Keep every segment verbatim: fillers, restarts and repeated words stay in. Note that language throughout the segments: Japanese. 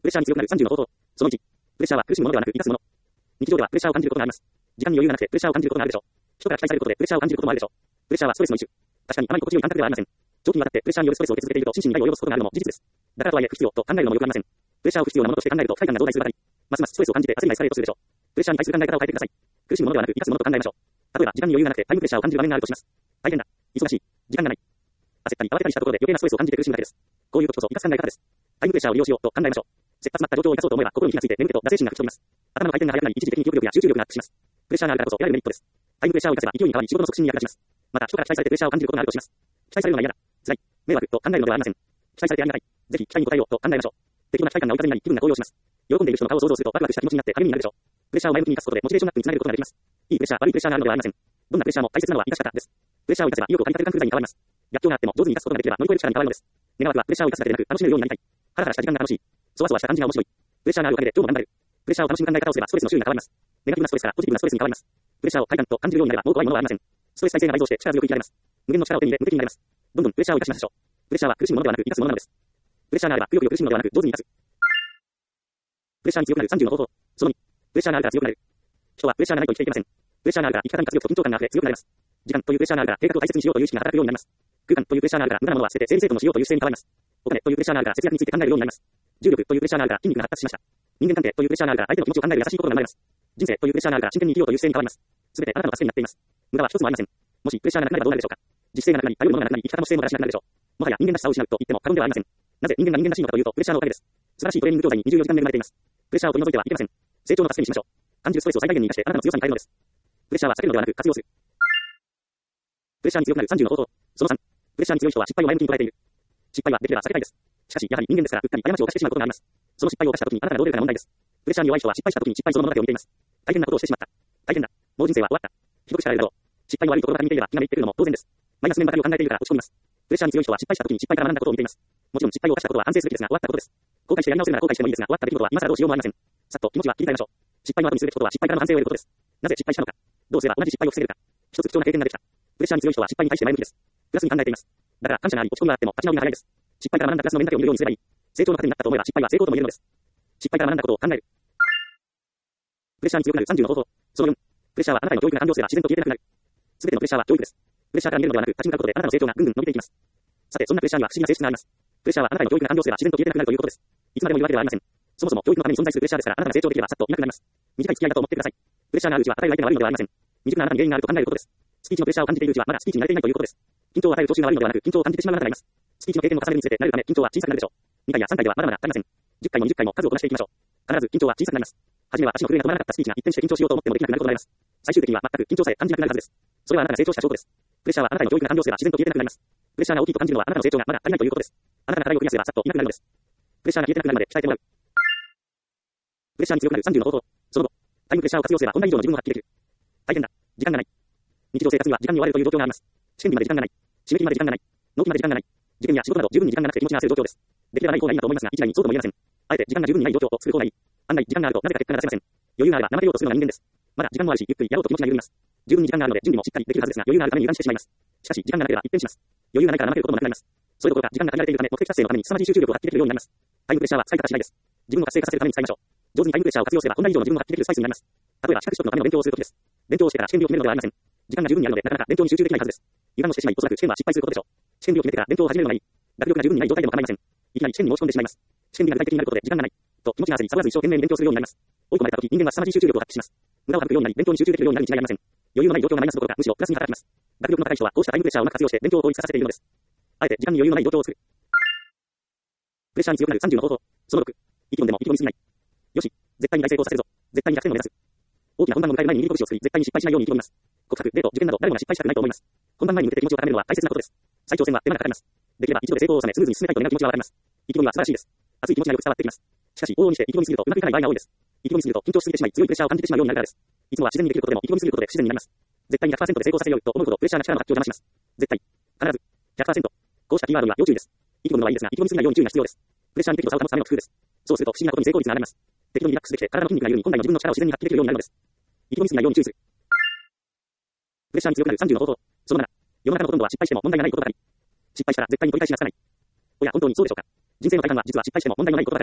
プレッシャーに強くなるさんじゅうの方法。そのいち。プレッシャーは苦しむものではなく、満たすもの。日常ではプレッシャーを感じることがあります。時間に余裕がなくてプレッシャーを感じることがあるでしょう。人から期待されることでプレッシャーを感じることもあるでしょう。プレッシャーはストレスの一種。確かにあまり心地よい感覚ではありません。長期にわたってプレッシャーによるストレスを受け続けていると心身に害を及ぼすことがあるのも事実です。だからとはいえ不必要と考えるのもよくありません。プレッシャーを不必要なものとして考えると不快感が増大するばかり。ますますストレスを感じて焦りがエスカレートするでしょう。プレッシャーに対する考え方を変えてください。苦しむものではなく生かすものと考えましょう。例えば時間に余裕がなくてタイムプレッシャーを感じる場面があるとします。大変だ。忙しい。時間がない。焦ったり慌てたりしたところで余計なストレスを感じて苦しむだけです。こういう時こそ生かす考え方です。タイムプレッシャーを利用しようと考えましょう。切羽詰まった状況を生かそうと思えば心に火がついて眠気と惰性心が吹き飛びます。頭の回転が速くなり一時的に記憶力や集中力がアップします。プレッシャーがあるからこそ得られるメリットです。タイムプレッシャーを生かせば勢いに変わり仕事の促進に役立ちます。また人から期待されてプレッシャーを感じることがあるとします。期待されるのが嫌だ、辛い、迷惑と考えるのではありません。期待されてありがたい。ぜひ期待に応えようと考えましょう。適当な期待感が追い風になり気分が高揚します。喜んでいる人の顔を想像するとワクワクした気持ちになって励みになるでしょう。プレッシャーを前向きに生かすことでモチベーションアップにつなげることができます。いいプレッシャー、悪いプレッシャーがあるのではありません。どんなプレッシャーも大切なのは生かし方です。プレッシャーを生かせば意欲を駆り立てる環境に変わります。逆境があっても上手に生かすことができれば乗り越える力に変わるのです。願わくはプレッシャーを生かすだけでなく楽しめるようになりたい。ハラハラした時間が楽しい。そわそわした感じが面白い。プレッシャーがあるおかげで今日も頑張れる。プレッシャーを楽しむ考え方をすればストレスの種類が変わります。ネガティブなストレスからポジティブなストレスに変わります。プレッシャーを快感と感じるようになればもう怖いものはありません。ストレス耐性が倍増して力強く生きられます。無限の力を手に入れ無敵になれます。どんどんプレッシャーを生かしましょう。プレッシャーは苦しむものではなく生かすものなのです。プレッシャーがあればくよくよ苦しむのではなく上手に生かす。プレッシャーに強くなるさんじゅうの方法。そのに。プレッシャーがあるから強くなる。人はプレッシャーがないと生きていけません。プレッシャーがあるから生き方に活力と緊張感があふれ強くなります。時間というプレッシャーがあるから計画を大切にしようという意識が働くようになります。空間というプレッシャーがあるから無駄なものは捨てて整理整頓をしようという姿勢に変わります。お金というプレッシャーがあるから節約について考えるようになります。重力というプレッシャーがあるから筋肉が発達しました。人間関係というプレッシャーがあるから相手の気持ちを考える優しい心が生まれます。人生というプレッシャーがあるから真剣に生きようという姿勢に変わります。すべてあなたの助けになっています。無駄は一つもありません。もしプレッシャーがなくなればどうなるでしょうか。実践がなくなり、頼るものがなくなり、生き方の姿勢も正しくなるでしょう。もはや人間らしさを失うと言っても過言ではありません。なぜ人間が人間らしいのかというと、プレッシャーのおかげです。素晴らしいトレーニング教材ににじゅうよじかん恵まれています。プレッシャーを取り除いてはいけません。成長の助けにしましょう。感じるストレスを最大限に生かしてあなたの強さに変えるのです。プレッシャーは避けるのではなく活用する。プレッシャーに強くなるさんじゅうの方法。そのさん。プレッシャーに強い人は失敗を前向きに捉えている。失敗はできれば避けたいです。しかし、やはり人間ですから、うっかり過ちを犯してしまうことがあります。その失敗を犯した時にあなたがどう出るかが問題です。プレッシャーに弱い人は失敗した時に失敗そのものだけを見ています。大変なことをしてしまった。大変だ。もう人生は終わった。ひどく叱られるだろう。失敗の悪いところから見ていれば気がめいってくるのも当然です。マイナス面ばかりを考えているから落ち込みます。プレッシャーに強い人は失敗した時に失敗から学んだことを見ています。もちろん失敗を犯したことは反省すべきですが終わったことです。後悔してやり直せるなら後悔してもいいですが終わった出来事は今更どうしようもありません。さっと気持ちは切り替えましょう。失敗の後にするべきことは失敗からの反省を得ることです。なぜ失敗したのか。どうすれば同じ失敗を防げるか。一つ貴重な経験ができた。プレッシャーに強い人は失敗に対して前向きです。プラスに考えています。だから感謝があり落ち込みがあっても立ち直りが早いです。失敗から学んだプラスの面だけを見るようにすればいい。成長の糧になったと思えば失敗は成功とも言えるのです。失敗から学んだことを考える。プレッシャーに強くなるさんじゅうの方法。そのよん。プレッシャーはあなたの教育が完了すれば自然と消えてなくなる。すべてのプレッシャーは教育です。プレッシャーから逃げるのではなく立ち向かうことであなたの成長がぐんぐん伸びていきます。さて、そんなプレッシャーには不思議な性質があります。プレッシャーはあなたの教育が完了すれば自然と消えてなくなるということです。いつまでも言うわけではありません。そもそも教育のために存在するプレッシャーですからあなたが成長できればさっといなくなります。短い付き合いだと思ってください。プレッシャーがあるうちは与える相手が悪いのではありません。未熟なあなたに原因があると考えることです。スピーチのプレッシャーを感じているうちはまだスピーチに慣れていないということです。緊張を与える聴衆が悪いのではなく緊張を感じてしまうあなたがいます。スピーチの経験を重ねるにつれて慣れるため緊張は小さくなるでしょう。にかいやさんかいではまだまだ足りません。じゅっかいもにじゅっかいも数をこなしていきましょう。必ず緊張は小さくなります。はじめは足の震えが止まらなかったスピーチが一転して緊張しようと思ってもできなくなることになります。最終的には全く緊張さえ感じなくなるはずです。それはあなたが成長した証拠です。プレッシャーはあなたの教育が完了すれば自然と消えてなくなります。プレッシャーが大きいと感じるのはあなたの成長がまだ足りないということです。あなたが課題をクリアすればさっといなくなるのです。プレッシャーが消えてなくなるまで鍛えてもらう。プレッシャーに強くなるさんじゅうの方法。その後、タイムプレッシャーを活用すれば本来以上の自分を発揮できる。大変だ。時間がない。日常生活には時間に追われるという状況があります。試験にまで時間がない。締め切りまで時間がない。納期まで時間がない。受験や仕事など十分に時間がなくて気持ちが焦る状況です。できればない方がいいなと思いますが、一概にそうとも言えません。あえて時間が十分にない状況を作る方がいい。案外時間があるとなぜか結果が出せません。余裕があれば怠けようとするのが人間です。まだ時間もあるし、ゆっくりやろうと気持ちが緩みます。十分に時間があるので準備もしっかりできるはずですが、余裕があるために油断してしまいます。しかし時間がなければ一変します。余裕がないから怠けることもなくなります。それどころか時間が限られているため目的達成のために凄まじい集中力を発揮できるようになります。タイムプレッシャーは使い方次第です。自分を活性化させるために使いましょう。上手にタイムプレッシャーを活用すれば本来以上の自分を発揮できるスパイスになります。例えば資格取得のための勉強をするときです。勉強をしてから試験日を決めるのではありません。時間が十分にあるのでなかなか勉強に集中できないはずです。油断をしてしまいおそらく試験は失敗することでしょう。試験日を決めてから勉強を始めるのがいい。学力が十分にない状態でも構いません。いきなり試験に申し込んでしまいます。試験日が具体的になることで時間がないと気持ちが焦り、サボらず一生懸命に勉強するようになります。追い込まれた時人間は凄まじい集中力を発揮します。無駄を省くようになり勉強に集中できるようになるに違いありません。余裕のない状況がマイナスどころかむしろプラスに働きます。学力の高い人はこうしたタイムプレッシャーをうまく活用して勉強を効率化させているのです。あえて時間に余裕のない状況を作る。プレッシャーに強くなるさんじゅうの方法。そのろく。意気込んでも意気込みすぎない。よし、絶対に大成功させるぞ。絶対にひゃくてんを目指す。大きな本番を迎える前に右拳を作り、絶対に失敗しないように意気込みます。告白、デート、受験など誰もが失敗したくないと思います。本番前に向けて気持ちを高めるのは大切なことです。再挑戦は手間がかかります。できれば一度で成功を収めスムーズに進めたいと願う気持ちはわかります。意気込みは素晴らしいです。熱い気持ちがよく伝わってきます。しかし、往々にして意気込みすぎるとうまくいかない場合が多いです。意気込みすぎると緊張しすぎてしまい強いプレッシャーを感じてしまうようになるからです。いつもは自然にできることでも意気込みすぎることで不自然になります。絶対に ひゃくパーセント で成功させようと思うほどプレッシャーな力の発揮を邪魔します。絶対、必ず、ひゃくパーセント。こうしたキーワードには要注意です。意気込むのはいいですが、意気込みすぎないように注意が必要です。プレッシャーに適度さを保つための工夫です。そうすると不思議なことに成功率が上がります。適度にリラックスできて体の筋肉が緩み本来の自分の力を自然に発揮できるようになるのです。意気込みすぎないように注意する。プレッシャーに強くなるさんじゅうの方法。そのなな。世の中のほとんどは失敗しても問題がないことばかり。失敗したら絶対に取り返しがつかない。おや、本当にそうでしょうか。人生の大半は実は失敗しても問題のないことばかりです。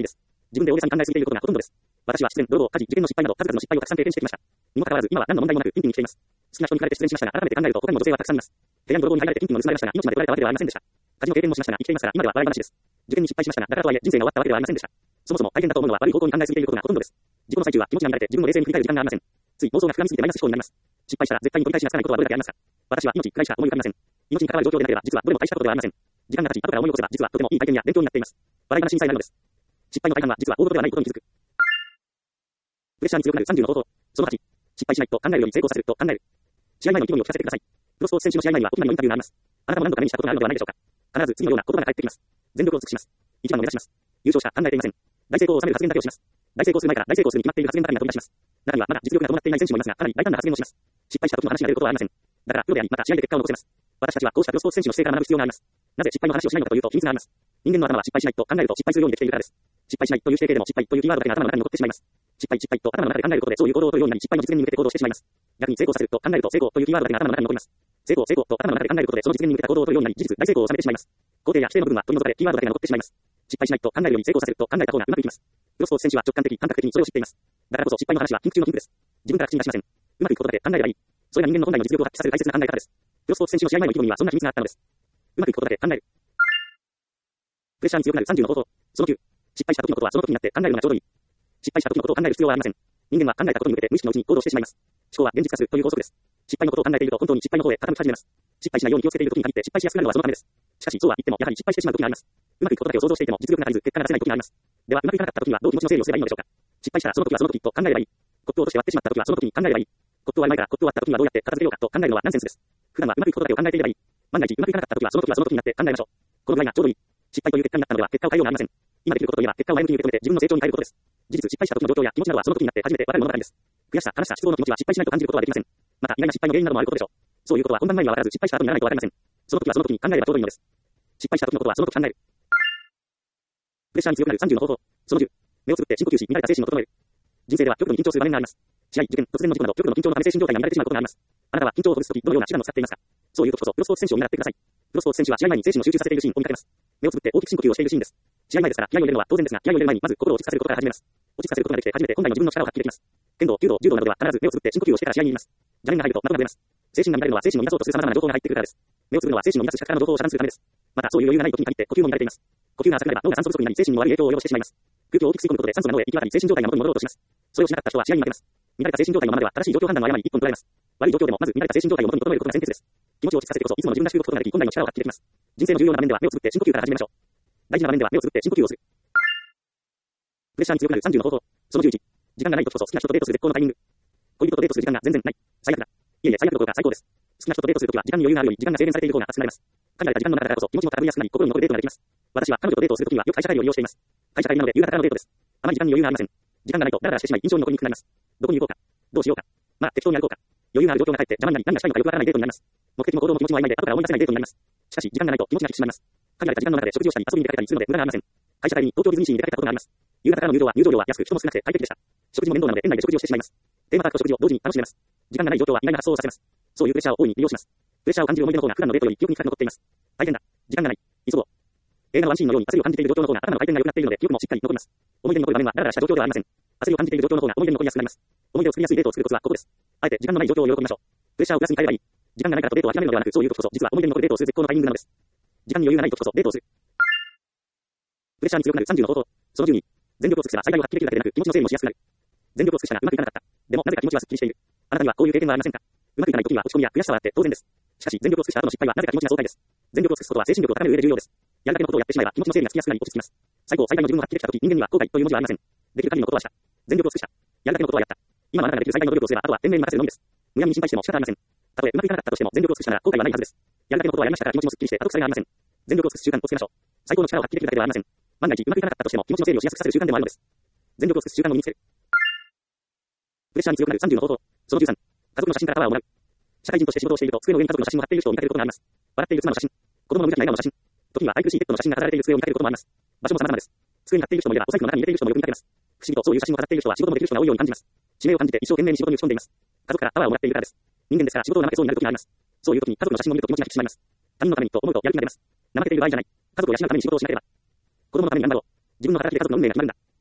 自分で大げさに考えすぎていることがほとんどです。私は失恋、泥棒、家事、受験の失敗など数々の失敗をたくさん経験してきました。にもかかわらず、今は何の問題もなく、ピンピンに来ています。好きな人に惹かれて失恋しましたが、改めて考えると他にも女性はたくさんいます。部屋に泥棒に入られてピンピンを盗まれましたが、命まで取られたわけではありませんでした。家事の経験もしましたが、生きていますから、今では笑い話です。受験に失敗しましたが、だからとはいえ人生が終わったわけではありませんでした。そもそも大変だと思うのは悪い方向に考えすぎていることがほとんどです。事故の最中は気持ちが乱れて自分を冷静に振り返る時間がありません。つい妄想が膨らみすぎてマイナス思考になります。失敗したら絶対に取り返しがつかないことはどれだけありますか。私は命くらいしか思い浮かびません。命に関わる状況でなければ実はどれも大したことではありません。時間が経ち後から思い起こせば実はとてもいい体験や勉強になっています。笑い話にさえなるのです。失敗の大半は実は大事ではないことに気づく。プレッシャーに強くなるさんじゅうの方法。そのはち、失敗しないと考えるより成功させると考える。試合前の意気込みを聞かせてください。プロスポーツ選手の試合前にはお決まりのインタビューがあります。あなたも何度か目にしたことがあるのではないでしょうか。必ず次のような言葉が返ってきます。全力を尽くします。一番を目指します。優勝者考えていません。大成功を収める発言だけをします。大成功する前から大成功するに決まっている発言ばかりが飛び出します。中にはまだ実力が伴っていない選手もいますが、かなり大胆な発言をします。失敗した時の話が出ることはありません。だからプロであり、また試合で結果を残せます。私たちはこうしたプロスポーツ選手の姿勢から学ぶ必要があります。なぜ失敗の話をしないのかというと秘密があります。人間の頭は失敗しないと考えると失敗するようにできているからです。失敗しないという否定形でも失敗というキーワードだけが頭の中に残ってしまいます。失敗失敗と頭の中で考えることでそういう行動を取るようになり、失敗の実現に向けて行動してしまいます。逆に成功させると考えると成功というキーワードだけが頭の中に残ります。成功成功と頭の中で考えることでその実現に向けた行動を取るようになり、事実大成功を収めてしまいます。肯定や否定の部分は取り除かれ、キーワードだけが残ってしまいます。失敗しないと考えるより成功させると考えた方がうまくいきます。プロスポーツ選手は直感的、感覚的にそれを知っています。だからこそ失敗の話はピンク中のピンクです。自分から口に出しません。うまくいくことだけ考えればいい。それが人間の本来の実力を発揮させる大切な考え方です。プロスポーツ選手の試合前の意気込みにはそんな秘密があったのです。うまくいくことだけ考える。プレッシャーに強くなるさんじゅうの方法。そのきゅう、失敗した時のことはその時になって考えるのがちょうどいい。失敗した時のことを考える必要はありません。人間は考えたことに向けて無意識のうちに行動してしまいます。思考は現実化するという法則です。失敗のことを考えていると本当に失敗の方へ傾き始めます。失敗しないように気をつけている時に限って失敗しやすくなるのはそのためです。しかしそうは言ってもやはり失敗してしまう時があります。うまくいくことだけを想像していても実力が足りず結果が出せない時があります。ではうまくいかなかった時にはどう気持ちの整理をすればいいのでしょうか。失敗したらその時はその時と考えればいい。コップを落として割ってしまった時はその時に考えればいい。コップを割る前からコップを割った時にはどうやって片付けようかと考えるのはナンセンスです。普段はうまくいくことだけを考えていればいい。万が一うまくいかなかった時はその時はその時になって考えましょう。このぐらいがちょうどいい。失敗という結果になったのでは結果を変えようがありません。今できることといえば結果を前向きに受け止めて自分の成長に変えることです。事実失敗した時の状況や気持ちなどはその時になって初めてわかる物語です。悔しさ、悲しさ、失望の気持ちは失敗しないと感じることはできません。また意外な失敗の原因などもあることでしょう。そういうことは本番前にはわからず失敗した後にならないとわかりません。その時はその時に考えればちょうどいいのです。失敗した時のことはその時考える。プレッシャーに強くなるさんじゅうの方法。そのじゅう、目をつぶって深呼吸し、乱れた精神を整える。人生では極度に緊張する場面があります。試合、受験、突然の事故など極度の緊張のため精神状態が乱れてしまうことがあります。あなたは緊張をほぐす時どのような手段を使っていますか。そういう時こそプロスポーツ選手を見習ってください。プロスポーツ選手は試合前に精神を集中させているシーンを見かけます。目をつぶって大きく深呼吸をしているシーンです。試合前ですから気合を入れるのは当然ですが、気合を入れる前にまず心を落ち着かせることから始めます。落ち着かせることができて初めて本来の自分の力を発揮できます。剣道、弓道、柔道などでは必ず目をつぶって深呼吸をしてから試合に行きます。邪念が入ると的が出ます。精神が乱れるのは精神を乱そうとする様々な情報が入ってくるからです。目をつぶるのは精神を乱す仕掛からの情報を遮断するためです。またそういう余裕がない時に限って呼吸も乱れています。呼吸が浅くなれば脳が酸素不足になり精神にも悪い影響を及ぼしてしまいます。空気を大きく吸い込むことで酸素が脳へ行き渡り精神状態が元に戻ろうとします。それをしなかった人は試合に負けます。乱れた精神状態のままでは正しい状況判断を誤り一本取られます。悪い状況でもまず乱れた精神状態を元に整えることが先決です。気持ちを落ち着かせてこそいつもの自分らしく動くことができ本来の力を発揮できます。人生の重要な場面では目をつぶって深呼吸から始めましょう。大事な場面では目をつぶって深呼吸をする。プレッシャーに強くなるさんじゅうの方法。そのじゅういち、時間がない時こそ好きな人とデートする絶好のタイミング。恋人とデートする時間が全然ない。最悪だ。いえいえ最悪どころか最高です。好きな人とデートするときは時間に余裕があるより時間が制限されている方が熱くなります。限られた時間の中だからこそ気持ちも高ぶりやすくなり心に残るデートができます。私は彼女とデートをするときにはよく会社帰りを利用しています。会社帰りなので夕方からのデートです。あまり時間に余裕がありません。時間がないとダラダラしてしまい印象に残りにくくなります。どこに行こうか。どうしようか。まあ適当に歩こうか。余裕がある状況が返って邪魔になり何がしたいのかよくわからないデートになります。目的も行動も気持ちも曖昧で後から思い出せないデートになります。しかし時間がないと気持ちが引き締まります。限られた時間の中で食事をしたり遊びに出かけたりするので無駄がありません。会社帰りに東京ディズニーシーに出かけたことがあります。夕方からの入場は入場料は安く人も少なくて快適でした。食事も面倒なので園内で食事をしてしまいます。テーマパークと食事を同時に楽しめます。時間がない状況は意外な発想をさせます。そういうプレッシャーを大いに利用します。プレッシャーを感じる思い出の方が普段のデートより記憶に深く残っています。大変だ。時間がない。急ごう。映画のワンシーンのように焦りを感じている状況の方が頭の回転が良くなっているので記憶もしっかり残ります。思い出に残る場面はダラダラした状況ではありません。焦りを感じている状況の方が思い出に残りやすくなります。思い出を作りやすいデートを作るコツはここです。あえて時間のない状況を喜びましょう。プレッシャーをプラスに変えればいい。時間がないからとデートを諦めるのではなく、そういう時こそ実は思い出に残るデートをする絶好のタイミングなのです。時間に余裕がない時こそデートをする。プレッシャーに強くなるさんじゅうの方法。そのじゅうに、全力を尽くせば最大を発揮できるだけでなく気持ちの整理もしやすくなる。全力を尽くしたがうまくいかなかった。でもなぜか気持ちはすっきりしている。あなたにはこういう経験はありませんか。うまくいかない時には落ち込みや悔しさはあって当然です。しかし全力を尽くした後の失敗はなぜか気持ちが爽快です。全力を尽くすことは精神力を高める上で重要です。やるだけのことをやってしまえば気持ちの整理がつきやすくなり落ち着きます。最後最大の自分を発揮できた時人間には後悔という文字はありません。できる限りのことはした。全力を尽くした。やるだけのことはやった。今のあなたができる最大の努力をすればあとは天命に任せるのみです。むやみに心配しても仕方ありません。たとえうまくいかなかったとしても全力を尽くしたなら後悔はないはずです。やるだけのことはやりましたから気持ちもすっきりして後腐れがありません。全力を尽くす習慣をつけましょう。最高の力を発揮できるだけではありません。万が一うまくいかなかったとしても気持ちの整理をしやすくさせる習慣でもあるのです。全力を尽くす習慣を身につける。プレッシャーに強くなるさんじゅうの方法。そのじゅうさん、家族の写真からパワーをもらう。社会人として仕事をしていると机の上に家族の写真を貼っている人を見かけることがあります。笑っている妻の写真、子供の無邪気な笑顔の写真、時には愛くるしいペットの写真が飾られている机を見かけることもあります。場所も様々です。机に貼っている人もいればお財布の中に入れている人もよく見かけます。不思議とそういう写真を飾っている人は仕事もできる人が多いように感じます。使命を感じて一生懸命に仕事に打ち込んでいます。家族からパワーをもらっているからです。人間ですから仕事を怠けそうになる時があります。そういう時に家族の写真を見ると気持ちが引き締まります。他人のためにと思うとやる気が出ます。怠けている場合じゃない。家族を養うために仕事をしなければ。子供のために頑張ろう。自分の働きで家族の運命が決まるんだ。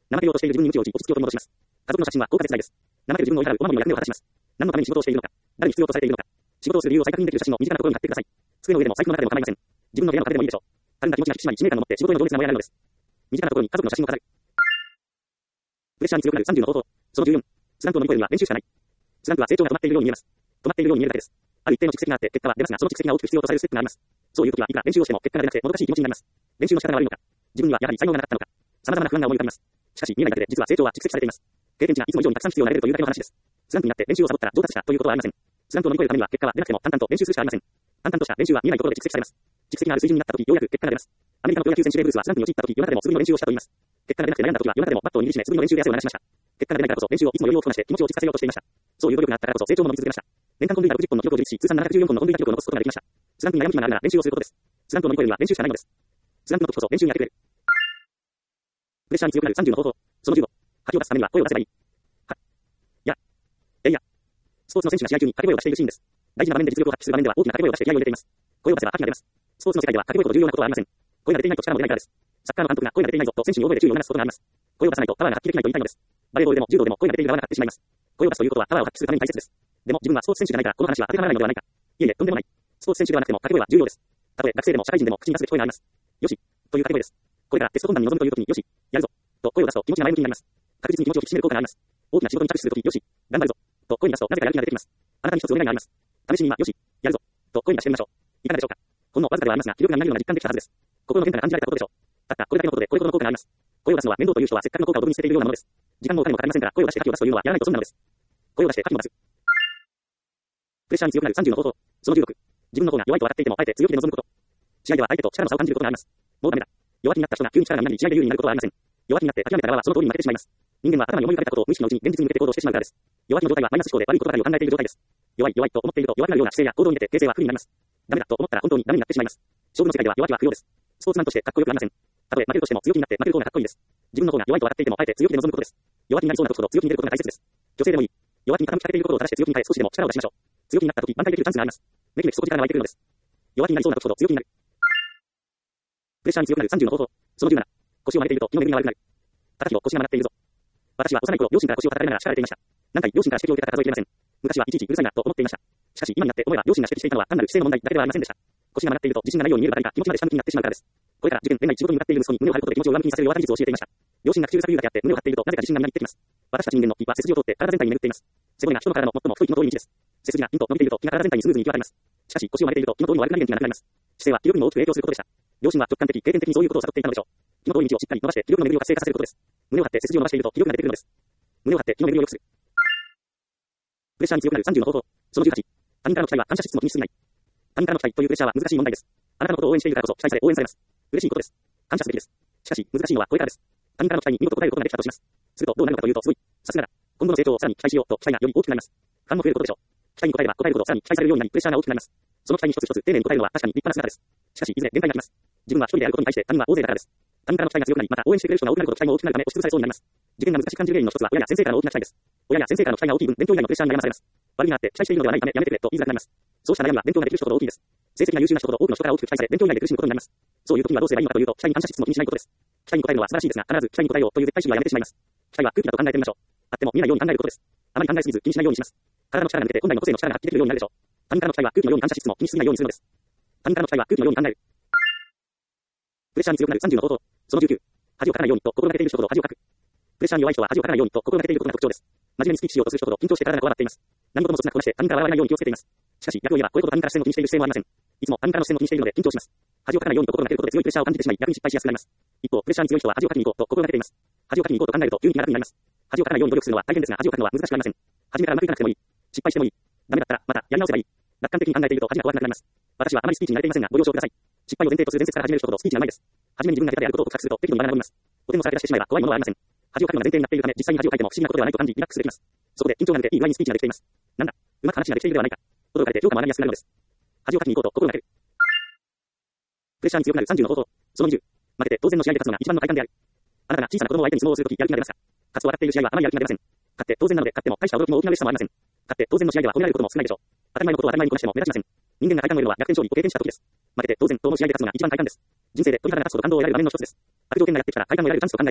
怠けようとしている自分に鞭を打ち、落ち着きを取り戻します。家族の写真は効果絶大です。怠ける自分を悼むお守りの役目を果たします。何のために仕事をしているのか、誰に必要とされているのか、仕事をする理由を再確認できる写真を身近なところに貼ってください。机の上でも財布の中でも構いません。自分の部屋の壁でもいいでしょう。たるんだ気持ちが引き締まり、使命感を持って仕事への情熱が燃え上がるのです。身近なところに家族の写真を飾る。プレッシャーに強くなるさんじゅうの方法。そのじゅうよん。スランプを乗り越えるには練習しかない。スランプは成長が止まっているように見えます。止まっているように見えるだけです。ある一定の蓄積があって結果は出ますが、その蓄積が大きく必要とされるステップがあります。そういう時はいくら練習をしても結果が出なくてもどかしい気持ちになります。練習の仕方が悪いのか、自分にはやはり才能がなかったのか、様々な不安が思い浮かびます。しかし見えないだけで実は成長は蓄積されています。経験値がいつも以上にたくさん必要になれるというだけの話です。スランプになって練習をサボったら上達したということはありません。スランプを乗り越えるためには結果は出なくても淡々と練習するしかありません。淡々とした練習は見えないところで蓄積されます。蓄積がある水準になった時ようやく結果が出ます。アメリカのプロ野球選手ベーブルスはスランプに陥った時夜中でも素振りの練習をしたと言います。結果が出なくて悩んだ時は夜中でもバットを握りしめ素振りの練習で汗を流しました。結果が出ないからこそ練習をいつも余裕をこなして気持ちを落ち着かせようとしていました。そういう努力があったからこそ成長も伸び続けました。年間本塁打ろくじゅっぽんの記録を樹立し、通算ななひゃくじゅうよんほんの本塁打記録を残すことができました。スランプに悩む暇があるなら練習をすることです。スランプを乗り越えるには練習しかないのです。スランプの時こそ練習にやってくれる。プレッシャーに強くなるさんじゅうの方法。そのじゅうご。吐きを出すためには声を出せばいい。は、や、えいや。スポーツの選手が試合中に掛け声を出しているシーンです。大事な場面で実力を発揮する場面では大きな掛け声を出して気合を入れています。声を出せば覇気が出ます。スポーツの世界では掛け声ほど重要なことはありません。声が出ていないと力も出ないからです。サッカーの監督が声が出ていないぞと選手に大声で注意を促すことがあります。声を出さないとパワーが発揮できないと言いたいのです。バレーボールでも柔道でも声が出ている側が勝ってしまいます。声を出すということはパワーを発揮するために大切です。でも自分はスポーツ選手じゃないからこの話は当てはまらないのではないか。いえいえ、とんでもない。スポーツ選手ではなくても掛け声は重要です。たとえ学生でも社会人でも口に出すべき声があります。よし、という掛け声です。これからテスト本番に臨むという時によし、やるぞ、と声を出すと気持ちが前向きになります。確実に気持ちを引き締める効果があります。大きな仕事に着手するとき、よし、頑張るぞ、と声に出すとなぜかやる気が出てきます。あなたに一つお願いがあります。試しに今、よし、やるぞ、と声に出してみましょう。いかがでしょうか。ほんのわずかではありますが、気力がみなぎるのが実感できたはずです。心の変化が感じられたことでしょう。たったこれだけのことでこれほどの効果があります。声を出すのは面倒という人はせっかくの効果をドブに捨てているようなものです。時間もお金もかかりませんから声を出して覇気を出すというのはやらないと損なのです。声を出して覇気も出す。プレッシャーに強くなるさんじゅうの方法。そのじゅうろく。自分の方が弱いと分かっていてもあえて強気で臨むこと。試合では相手と力の差を感じることがあります。もうダメだ。弱気になった人が急に力がみなぎり試合で有利になることはありません。弱気になって諦めた側はその通りに負けてしまいます。人間は頭に思い浮かべたことを無意識のうちに現実に向けて行動してしまうからです。弱気の状態はマイナス思考で悪いことばかりを考えている状態です。弱い弱いと思っていると弱くなるような姿勢や行動に出て形勢は不利になります。ダメだと思ったら本当にダメになってしまいます。勝負の世界では弱気は不要です。スポーツマンとしてかっこよくありません。たとえ負けるとしても強気になって負ける方がかっこいいです。自分の方が弱いと分かっていてもあえて強気で臨むことです。弱気になりそうな時ほど強気に出ることが大切です。女性でもいい。弱気に傾きかけていることを正して強気に変え少しでも力を出しましょう。強気になった時挽回できるチャンスがあります。めきめき底力が湧いてくるのです。弱気になりそうな時ほど強気になる。プレッシャーに強くなるさんじゅうの方法。そのじゅうなな。腰を曲げていると気の巡りが悪くなる。叩きを腰が曲がっているぞ。私は幼い頃両親から腰を叩かれながら叱られていました。何回両親から指摘を受けたか数えきれません。昔はいちいちうるさいなと思っていました。しかし今になって思えば両親が指摘していたのは単なる姿勢の問題だけではありませんでした。腰が曲がっていると自信がないように見えるばかりか気持ちまで下向きになってしまうからです。これから受験、恋愛、仕事に向かっている息子に胸を張ることで気持ちを上向きにさせる弱技術を教えていました。両親が口うるさく言うだけあって胸を張っているとなぜか自信がみなぎってきます。私たち人間の気は背筋を通って体全体に巡っています。背骨が人の体の最も太い気の通り道です。背筋がピンと伸びていると気が体全体にスムーズに行き渡ります。しかし腰を曲げていると気の通りの悪くなり元気がなくなります。姿勢は気力にも大きく影響することでした。両親は直感的、経験的にそういうことを悟っていたのでしょう。気の通り道をしっかり伸ばして気力の巡りを活性化させることです。胸を張って背筋を伸ばしていると気力が出てくるのです。胸を張って気の巡りを良くする。プレッシャーに強くなるさんじゅうの方法。そのじゅうはち。他人からの期待は感謝しつつも気にしすぎない。他人からの期待というプレッシャーは難しい問題です。あなたのことを応援しているからこそ期待され応援されます。嬉しいことです。感謝すべきです。しかし難しいのはこれからです。他人からの期待に見事答えることができたとします。するとどうなるのかというとすごい。さすがだ。今後の成長をさらに期待しようと期待がより大きくなります。ファンも増えることでしょう。期待に応えれば応えるほどさらに期待されるようになりプレッシャーが大きくなります。その期待に一つ一つ丁寧に応えるのは確かに立派な姿です。しかしいずれ限界が来ます。自分は一人であることに対して他人は大勢だからです。他人からの期待が強くなり、また応援してくれる人が多くなるほど期待も大きくなるため押しつぶされそうになります。受験が難しく感じる原因の一つは親や先生からの大きな期待です。親や先生からの期待が大きい分、勉強以外のプレッシャーに悩まされます。悪いなって期待しているのではないためやめてくれと言いづらくなります。そうした悩みは勉強ができる人ほど大きいです。成績が優秀な人ほど多くの人から大きく期待され、勉強以外で苦しむことになります。そういう時にはどうすればいいのかというと、期待に感謝しつつも気にしないことです。期待に応えるのは素晴らしいですが、必ず期待に応えようという絶対主義はやめてしまいます。期待は空気だと考えてみましょう。あっても見えないように考えることです。あまり考えすぎず気にしないようにします。体の力が抜けて本来の個性の力が発揮できるようになるでしょう。他人からの期待は空気のように感謝しつつも気にしすぎないようにするのです。他人からの期待は空気のように考える。プレッシャーに強くなるさんじゅうの方法。そのじゅうきゅう。恥をかかないようにと心がけている人ほど恥をかく。プレッシャーに弱い人は恥をかかないようにと心がけていることが特徴です。真面目にスピーチしようとする人ほど緊張して体がこわばっています。何事もそつなくこなして他人から笑われないように気をつけています。しかし逆を言えばこれほど他人から視線を気にしている姿勢もありません。いつも他人からの視線を気にしているので緊張します。恥をかかないようにと心がけることで強いプレッシャーを感じてしまい逆に失敗しやすくなります。一方プレッシャーに強い人は恥をかきに行こうと心がけています。恥をかきに行こうと考えると急に気が楽になります。恥をかかないように努力するのは大変ですが恥をかくのは難しくありません。初めからうまくいかなくてもいい。失敗してもいい。ダメだったらまたやり直せばいい。楽観的に考えていると恥が怖くなくなります。私はあまりスピーチに慣れていませんがご了承ください。失敗を前提とする前節から始める人ほどスピーチがうまいです。初めに自分が下手であることを告白すると適度に学びます。とてもさらけ出してしまえば怖いものはありません。恥をかくのが前提になっているため実際に恥をかいても不思議なことではないと感じリラックスできます。そこで緊張が抜けていい具合にスピーチができています。なんだ、うまく話ができているではないか。驚かれて評価も上がりやすくなるのです。恥をかきに行こうと心がける。プレッシャーに強くなるさんじゅうの方法。そのにじゅう。負けて当然の試合で勝つのが一番の快感である。あなたが小さな子供を相手に相撲をするときやる気が出ますか。勝つと笑っている試合はあまりやる気が出ません。勝って当然なので勝っても大した驚きも大きな嬉しさもありません。勝って当然の試合では褒められることも少ないでしょう。当たり前のことを当たり前にこなしても目立ちません。人間が快感を得るのは逆転勝利を経験したときです。負けて当然と思う試合で勝つのが一番快感です。人生で鳥肌が立つほど感動を得られる場面の一つです。悪条件がやってきたら快感を得られるチャンスと考えましょう。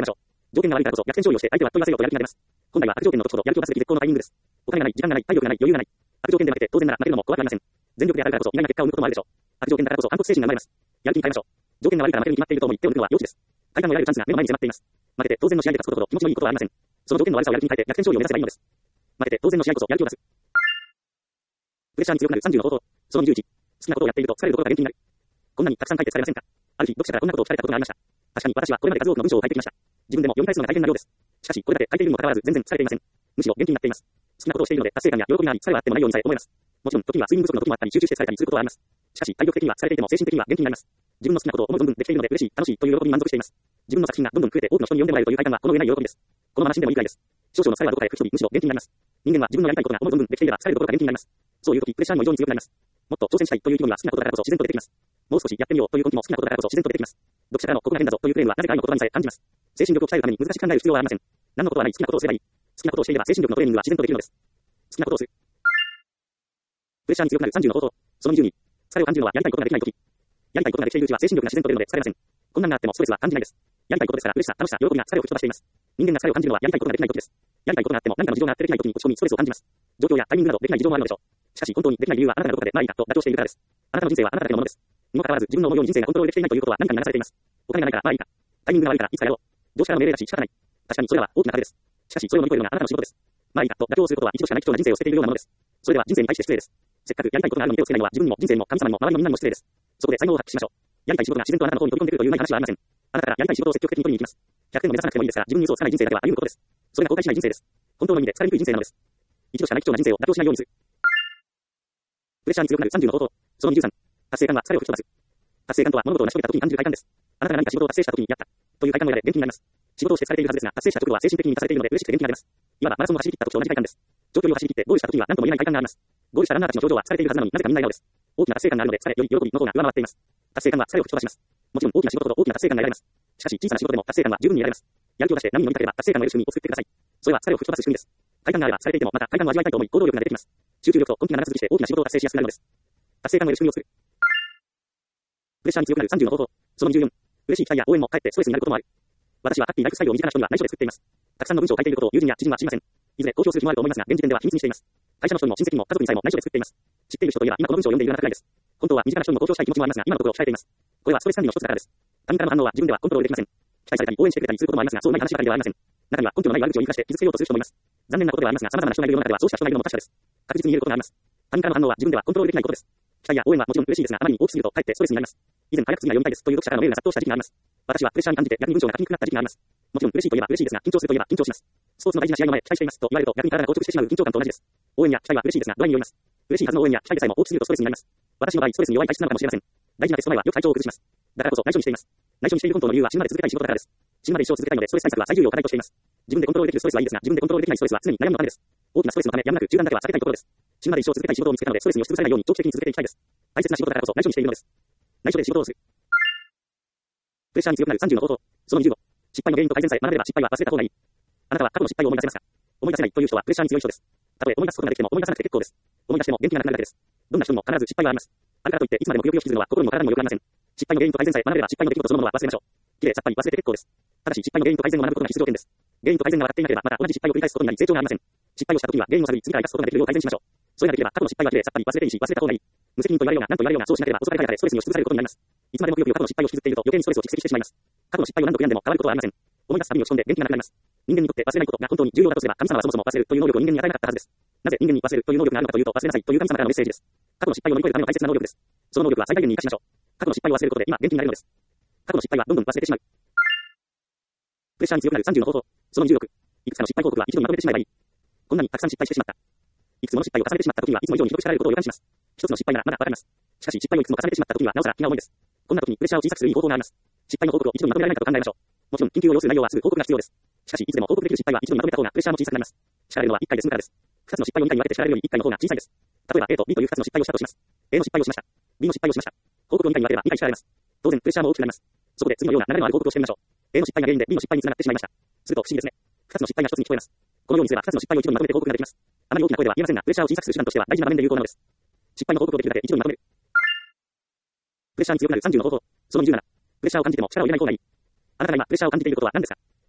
条件が悪いからこそ逆転勝利をして相手はと言わせようとやる気が出ます。本来は悪条件の時ほどやる気を出すべき絶好のタイミングです。お金がない、時間がない、体力がない、余裕がない。悪条件で負けて当然なら負けるのも怖くありません。全力で当たるからこそ意外な結果を生むこともあるでしょう。悪条件だからこそ反骨精神が生まれます。やる気に変えましょう。条件が悪いから負けるに決まっていると思い手を抜くのは幼稚です。階段をやれるチャンスが目の前に迫っています。負けて当然の試合で勝つことほど気持ちのいいことはありません。その条件の悪さをやる気に変えて逆転勝利を目指せばいいのです。負けて当然の試合こそやる気を出す。プレッシャーに強くなるさんじゅうの方法。そのにじゅういち。好きなことをやっていると疲れるところが元気になる。こんなにたくさん書いて疲れませんか？ある日、読者からこんなことを聞かれたことがありました。確かに私はこれまで数多くの文章を書いてきました。自分でも読み返すのが大変な量です。しかし、これだけ書いているにもかかわらず全然疲れていません。むしろ元気になっています。好きなことをしているので達成感や喜びがあり、疲れはあってもないようにさえ思えます。もちろん、時には睡眠不足の時もあったり、集中して疲れたりすることはあります。しかし、体力的には疲れていても精神的には元気になります。自分の好きなことを思う存分できているので嬉しい、楽しいという喜びに満足しています。自分の作品がどんどん増えて多くの人に読んでもらえるという快感はこの上ない喜びです。このまま死んでもいいくらいです。少々の疲れはどこかへ吹き飛び、むしろ元気になります。人間は自分のやりたいことが思う存分できていれば疲れるどころか元気になります。そういう時、プレッシャーにも異常に強くなります。もっと挑戦したいという気分は好きなことだからこそ自然と出てきます。もう少しやってみようという根気も好きなことだからこそ自然と出てきます。読者からのここが変だぞというクレームはなぜか愛の言葉にさえ感じます。精神力を鍛えるために難しく考える必要はありません。何のことはない好きなことをすればいい。好きなことをしていれば精神力のトレーニングは自然とできるのです。好きなことをする。プレッシャーに強くなるさんじゅうの方法。そのにじゅうに。疲れを感じるのはやりたいことができない時。やりたいことができているうちは精神力が自然と出るので疲れません。困難があってもストレスは感じないです。やりたいことですから嬉しさ、楽しさ、喜びが疲れを吹き飛ばしています。人間が疲れを感じるのはやりたいことができない時です。やりたいことがあっても何かの事情があってできない時に落ち込みストレスを感じます。状況やタイミングなどできない事情もあるのでしょう。しかし本当にできない理由はあなたがどこかでまあいいかと妥協しているからです。あなたの人生はあなただけのものです。にもかかわらず自分の思うように人生がコントロールできていないということは何かに流されています。お金がないからまあいいか。タイミングが悪いからいつかやろう。上司からの命令だし仕方ない。確かにそれは大きな壁です。しかしそれを乗り越えるのがあなたの仕事です。まあいいかと妥協することは一度しかない貴重な人生を捨てているようなものです。それでは人生に対して失礼です。せっかくやりたいことがあるのに手をつけないのは自分にも人生にも神様にも周りのみんなにも失礼です。そこで才能を発揮しましょう。やりたい仕事が自然とあなたの方に飛び込んでくるというない話はありません。あなたからやりたい仕事を積極的に取りに行きます。ひゃくてんを目指さなくてもいいですが、自分に嘘をつかない人生だけは歩むことです。それが後悔しない人生です。本当の意味で疲れにくい人生なのです。一度しかない貴重な人生を妥協しないようにする。プレッシャーに強くなるさんじゅうの方法。そのにじゅうさん。達成感は疲れを吹き飛ばす。達成感とは物事を成し遂げた時に感じる快感です。あなたが何か仕事を達成した時にやったという快感のやで元気になります。仕事をして疲れているはずですが、達成した直後は精神的に満たされているので嬉しくて元気になります。いわばマラソンを走り切った時と同じ快感です。長距離を走り切ってゴールした時には何とも言えない快感があります。ゴールしたランナーたちの表情は疲れているはずなのになぜかみんな笑顔です。大きな達成感があるので疲れより喜びの方が上回っています。達成感は疲れを吹き飛ばします。もちろん大きな仕事ほど大きな達成感が得られます。しかし小さな仕事でも達成感は十分に得られます。やる気を出して波に乗りかければ達成感の得る仕組みを作ってください。それは疲れを吹き飛ばす仕組みです。快感があれば疲れていてもまた快感を味わいたいと思い行動力が出てきます。集中力と根気が長続きして大きな仕事を達成しやすくなるのです。達成感の得る仕組みを作る。プレッシャーに強くなるさんじゅうの方法。そのにじゅうよん。嬉しい期待や応援もかえってストレスになることもある。私はハッピーライフスタイルを身近な人には内緒で作っています。たくさんの文章を書いていることを友人や知人は知りません。いずれ公表する日もあると思いますが、現時点では秘密にしています。会社の人にも親戚にも家族にさえも内緒で作っています。知っている人といえば今この文章を読んでいるあなたくらいです。本当は身近な人にも公表したい気持ちもありますが、今のところ控えています。これはストレス管理の一つだからです。他人からの反応は自分ではコントロールできません。期待されたり応援してくれたりすることもありますが、そうない話ばかりではありません。中には根拠のない悪口を言い出して傷つけようとする人もいます。残念なことではありますが、様々な人がいる世の中ではそうした人がいるのも確かです。確実に言えることがあります。他人からの反応は自分ではコントロールできないことです。期待や応援はもちろん嬉しいですが、あまりに大きすぎるとかえってストレスになります。以前早く次が読みたいですという読者からのメールが殺到した時期があります。私はプレッシャーに感じて逆に文章が書きにくくなった時期があります。もちろん嬉しいといえば嬉しいですが、緊張するといえば緊張します。スポーツの大事な試合の前、期待していますと言われると逆に体が硬直してしまう緊張感と同じです。応援や期待は嬉しいですが、度合いによります。嬉しいはずの応援や期待でさえも大きすぎるとストレスになります。私の場合、ストレスに弱い体質なのかもしれません。大事なテスト前はよく体調を崩します。だからこそ内緒にしています。内緒にしている本当の理由は死ぬまで続けたい仕事だからです。死ぬまで一生続けたいので、ストレス対策は最重要課題としています。自分でコントロールできるストレスはいいですが、自分でコントロールできないストレスは常に悩みの種です。大きなストレスのためやむなく中断だけは避けたいところです。死ぬまで一生続けたい仕事を見つけたので、ストレスに押しつぶされないように長期的に続けていきたいです。大切な仕事だからこそ内緒にしているのです。内緒で仕事をする。プレッシャーに強くなるさんじゅうの方法。そのにじゅうご。失敗の原因と改善さえ学べれば失敗は忘れた方がいい。あなたは過去の失敗を思い出せますか？思い出せないという人はプレッシャーに強い人です。たとえ思い出すことができても思い出さなくて結構です。思い出しても元気がなくなるだけです。どんな人にも必ず失敗はあります。あるからといっていつまでもくよくよ引きずるのは心にも体にも良くありません。失敗の原因と改善さえ学べれば失敗の出来事そのものは忘れましょう。きれいさっぱり忘れて結構です。ただし失敗の原因と改善を学ぶことが必須条件です。原因と改善が分かっていなければまた同じ失敗を繰り返すことになり成長がありません。失敗をした時には原因を探り次から生かすことができるよう改善しましょう。それができれば過去の失敗はきれいさっぱり忘れていいし忘れた方がいい。無責任と言われようが何と言われようがそうしなければ遅かれ早かれストレスに押しつぶされることになります。いつまでもくよくよ過去の失敗を引きずっていると余計にストレスを蓄積してしまいます。過去の失敗を何度悔やんでも変わることはありません。思い出すたびに落ち込んで元気がなくなります。人間にとって忘れないことが本当に重要だとすれば神様はそもそも忘れるという能力を人間に与えなかったはずです。なぜ人間に忘れるという能力があるのかというと忘れなさいという神様からのメッセージです。過去の失敗を乗り越えるための大切な能力です。その能力は最大限に活かしましょう。過去の失敗を忘れることで今元気になれるのです。過去の失敗はどんどん忘れてしまう。プレッシャーに強くなるさんじゅうの方法。そのにじゅうろく。いくつかの失敗報告は一度にまとめてしまえばいい。こんなにたくさん失敗してしまった。いくつもの失敗を重ねてしまった時にはいつも以上にひどく叱られることを予感します。一つの失敗ならまだわかります。しかし失敗をいくつも重ねてしまった時にはなおさら気が重いです。こんな時にプレッシャーを小さくするいい方法があります。失敗の報告を一度にまとめられないかと考えましょう。もちろん緊急を要する内容はすぐ報告が必要です。しかしいつでも報告できる失敗は一度にまとめた方がプレッシャーも小さくなります。叱られるのはいっかいで済むからです。ふたつの失敗をにかいに分けて叱られるよりいっかいの方が小さいです。例えば A と B というふたつの失敗をしたとします。A の失敗をしました。B の失敗をしました。報告をにかいに分ければにかい叱られます。当然プレッシャーも大きくなります。そこで次のような流れのある報告をしてみましょう。A の失敗が原因で B の失敗につながってしまいました。すると不思議ですね。ふたつの失敗がひとつに聞こえます。このようにすればふたつの失敗を一度にまとめて報告ができます。あまり大きな声では言えませんが、プレッシャーを小さくする手段としては大事な場面で有効なのです。失敗の報告をできるだけ一度にまとめる。プレッシャーに強くなるさんじゅうの方法。そのにじゅうなな。プレッシャーを感じても力を入れない方がいい。あなたが今プレッシャーを感じていることは何ですか？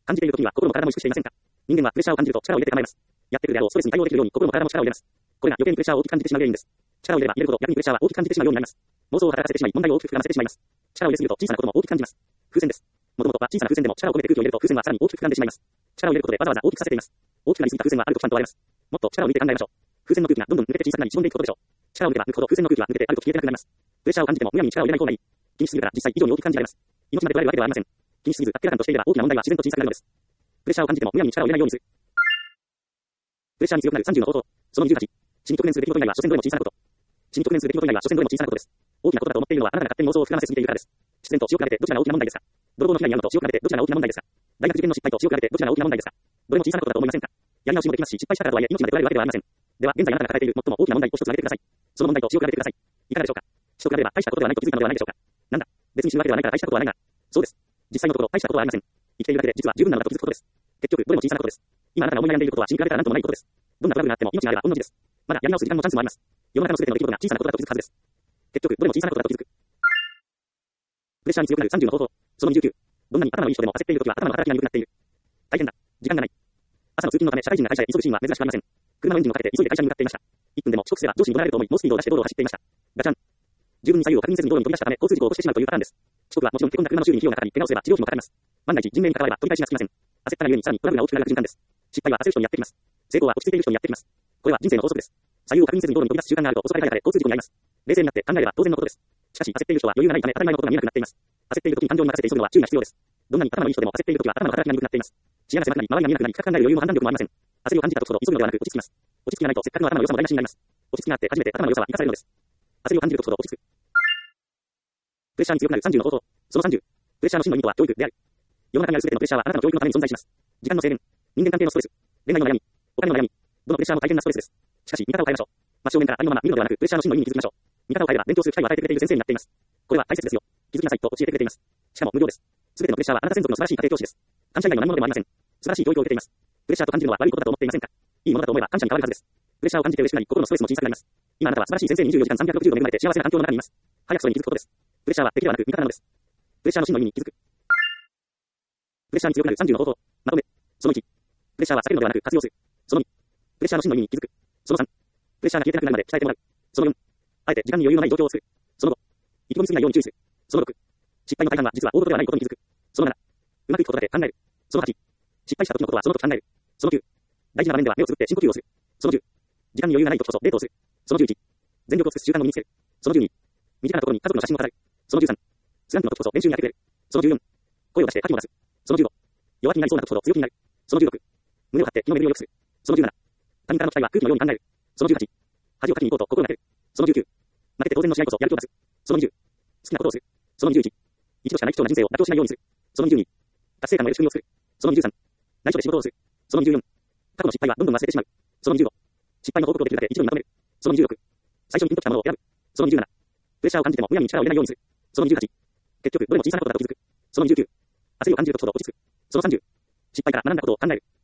感じている時には心も体も萎縮していませんか？人間はプレッシャーを感じると力を入れて考えます。やってくるであろうストレスに対応できるように心も体も力を入れます。これが余計にプレッシャーを大きく感じてしまう原因です。力を入れれば入れるほど逆にプレッシャーは大きく感じてしまうようになります。妄想を働かせてしまい問題を大きく膨らませてしまいます。力を入れすぎると小さなことも大きく感じます。風船です。もともとは小さな風船でも力を込めて空気を入れると風船はさらに大きく膨らんでしまいます。力を入れることでわざわざ大きくさせています。大きくなりすぎた風船はあると不安と割れます。もっと力を抜いて考えましょう。風船の空気がどんどん抜けて小さくなりしぼんでいくことでしょう。力を抜けば抜くほど風船の空気は抜けてあると消えてなくなります。プレッシャーを感じてもむやみに力を入れない方がいい。気にしすぎるから実際以上に大きく感じられます。命まで奪えるわけではありません。気にしすぎずあっけらかんとしていれば大きな問題は自然と小さくなるのです。プレッシャーを感じてもむやみに力を入れないようにする。プレッシャーに強くなるさんじゅうの方法。そのにじゅうはち。死に直面する出来事以外は所詮どれも小さなこと。死に直面する出来事以外は所詮どれも小さなことです。大きなことだと思っているのはあなたが勝手に妄想を膨らませすぎているからです。自然と塩比べてどちらが大きな問題ですか？泥棒の被害に遭うのと塩比べてどちらが大きな問題ですか？大学受験の失敗と塩比べてどちらが大きな問題ですか？どれも小さなことだと思いませんか？やり直しもできますし、失敗したからとはいえ命まで奪えるわけではありません。では、現在あなたが抱えている最も大きな問題を一つ挙げてください。その問題と塩比べてください。いかがでしょうか？死と比べれば大したことではないと気づいたのではないでしょうか？なんだ、別に死ぬわけではないから大したことはないが。そうです。実際のところ大したことはありません。生きているだけで実は十分なのだと気づくことです。結局、どれも小さなことです。今あなたが思い悩んでいることは死に比べたら何ともないことです。どんなトラブルがあっても命があれば御の字です。まだやり直す時間もチャンスもあります。世の中の全ての出来事が小さなことだと気づくはずです。結局、どれも小さなことだと気づく。プレッシャーに強くなるさんじゅうの方法。そのにじゅうきゅう。どんなに頭のいい人でも焦っているときは頭の働きが鈍くなっている。大変だ。時間がない。朝の通勤のため社会人が会社へ急ぐシーンは珍しくありません。車のエンジンをかけて急いで会社に向かっていました。いっぷんでも遅刻すれば上司に怒られると思い猛スピードを出して道路を走っていました。ガチャン。十分に左右を確認せずに道路に飛び出したため交通事故を起こしてしまうというパターンです。遅刻はもちろん手込んだ車の修理に費用がかかり、怪我をすれば治療費もかかります。万が一人命に関われば取り返しがつきません。焦ったがゆえにさらにトラブルが大きくなる循環です。失敗は焦る人にやってきます。成功は落ち着いている人にやってきます。これは人生の法則です。左右を確認せずに道路に飛び出す習慣があると遅かれ早かれ交通事故に遭います。冷静になって考えれば当然のことです。しかし焦っている人は余裕がないため当たり前のことが見えなくなっています。焦っている時に感情に任せて急ぐのは注意が必要です。どんなに頭のいい人でも焦っている時は頭の働きが鈍くなっています。視野が狭くなり周りが見えなくなり深く考える余裕も判断力もありません。焦りを感じた時ほど急ぐのではなく落ち着きます。落ち着きがないとせっかくの頭の良さも台無しになります。落ち着きがあって初めて頭の良さは生かされるのです。焦りを感じる時ほど落ち着く。プレッシャーに強くなるさんじゅうの方法。そのさんじゅう。プレッシャーの真の意味とは教育である。世の中にある全てのプレッシャーはあなたの教育のために存在します。時間の制限、人間関係のストレス、恋愛の悩み、お金の悩み、どのプレッシャーも大変なストレスです。しかし見方を変えましょう。真正面からありのまま見るのではなくプレッシャーの真の意味に気づきましょう。見方を変えれば勉強する機会を与えてくれている先生になっています。これは大切ですよ。気づきなさいと教えてくれています。しかも無料です。すべてのプレッシャーはあなた専属の素晴らしい家庭教師です。感謝以外の何者でもありません。素晴らしい教育を受けています。プレッシャーと感じるのは悪いことだと思っていませんか？いいものだと思えば感謝に変わるはずです。プレッシャーを感じて嬉しくなり心のストレスも小さくなります。今あなたは素晴らしい先生ににじゅうよじかんさんびゃくろくじゅうど恵まれて幸せな環境の中にいます。早くそれに気づくことです。プレッシャーは敵ではなく味方なのです。プレッシャーの真の意味に気づく。プレッシャーに強くなるさんじゅうの方法。まとめ。そのいち。プレッシャーは避けるのではなく活用する。そのに。プレッシャーの真の意味に気づく。そのさん。プレッシャーが消えてなくなるまで鍛えてもらう。そのよん。あえて時間に余裕のない状況を作る。そのご。意気込みすぎないように注意する。そのろく。失敗の大半は実は大事ではないことに気づく。そのなな。うまくいくことだけ考える。そのはち。失敗した時のことはその時考える。そのきゅう。大事な場面では目をつぶって深呼吸をする。そのじゅう。時間に余裕がない時こそデートをする。そのじゅういち。全力を尽くす習慣を身につける。そのじゅうに。身近なところに家族の写真を飾る。そのじゅうさん。スランプの時こそ練習に明け暮れる。そのじゅうよん。声を出して書きを出す。そのじゅうご。弱気になりそうな時ほど強気になる。そのじゅうろく。胸を張って気の巡りを良くする。そのじゅうなな。他人からの期待は空気のように考える。そのじゅうはち。恥をかきに行こうと心がける。そのじゅうきゅう。負けて当然の試合こそやる気を出す。そのにじゅう。好きなことをする。そのにじゅういち。一度しかない貴重な人生を妥協しないようにする。そのにじゅうに。達成感の得る仕組みを作る。そのにじゅうさん。内緒で仕事をする。そのにじゅうよん。過去の失敗はどんどん忘れてしまう。そのにじゅうご。失敗の報告をできるだけ一度にまとめる。そのにじゅうろく。最初にピンときたものを選ぶ。そのにじゅうなな。プレッシャーを感じてもむやみに力を入れないようにする。そのにじゅうはち。結局どれも小さなことだと気づく。そのにじゅうきゅう。焦りを感じる時ほど落ち着く。そのさんじゅう。失敗から学んだことを考える。